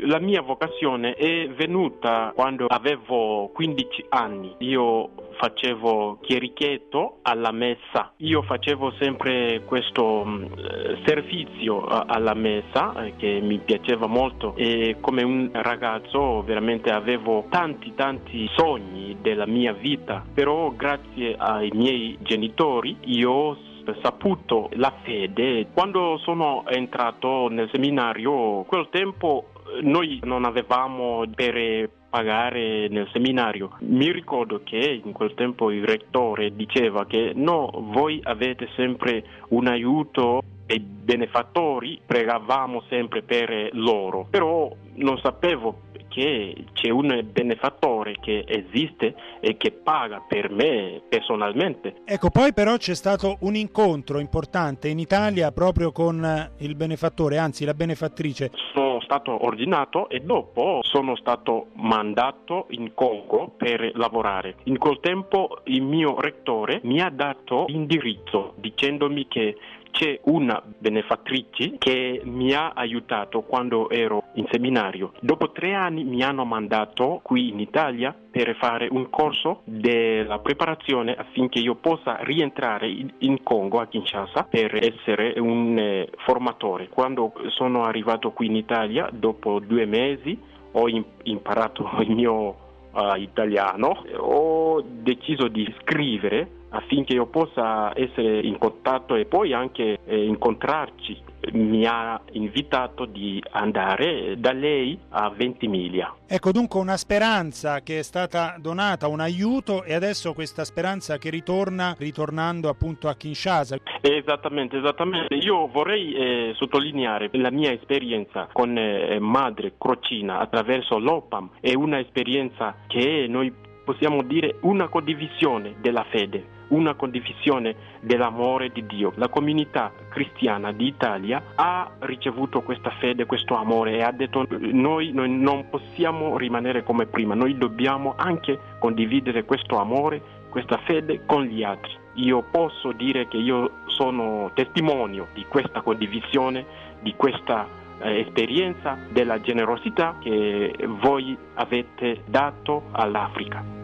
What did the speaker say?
La mia vocazione è venuta quando avevo 15 anni. Io facevo chierichetto alla messa. Io facevo sempre questo servizio alla messa che mi piaceva molto, e come un ragazzo veramente avevo tanti sogni della mia vita, però grazie ai miei genitori io ho saputo la fede. Quando sono entrato nel seminario, quel tempo noi non avevamo per pagare nel seminario. Mi ricordo che in quel tempo il rettore diceva che no, voi avete sempre un aiuto dei benefattori, pregavamo sempre per loro, però non sapevo che c'è un benefattore che esiste e che paga per me personalmente. Ecco, poi però c'è stato un incontro importante in Italia proprio con il benefattore, anzi la benefattrice. Sono stato ordinato e dopo sono stato mandato in Congo per lavorare. In quel tempo il mio rettore mi ha dato l'indirizzo dicendomi che c'è una benefattrice che mi ha aiutato quando ero in seminario. Dopo 3 anni mi hanno mandato qui in Italia per fare un corso della preparazione affinché io possa rientrare in Congo, a Kinshasa, per essere un formatore. Quando sono arrivato qui in Italia, dopo 2 mesi, ho imparato il mio italiano, ho deciso di scrivere affinché io possa essere in contatto e poi anche incontrarci. Mi ha invitato di andare da lei a Ventimiglia. Ecco, dunque una speranza che è stata donata, un aiuto, e adesso questa speranza che ritornando appunto a Kinshasa. Esattamente. Io vorrei sottolineare la mia esperienza con Madre Crocina attraverso l'OPAM. È una esperienza che noi possiamo dire una condivisione della fede, una condivisione dell'amore di Dio. La comunità cristiana d'Italia ha ricevuto questa fede, questo amore, e ha detto noi non possiamo rimanere come prima, noi dobbiamo anche condividere questo amore, questa fede con gli altri. Io posso dire che io sono testimonio di questa condivisione, di questa esperienza della generosità che voi avete dato all'Africa.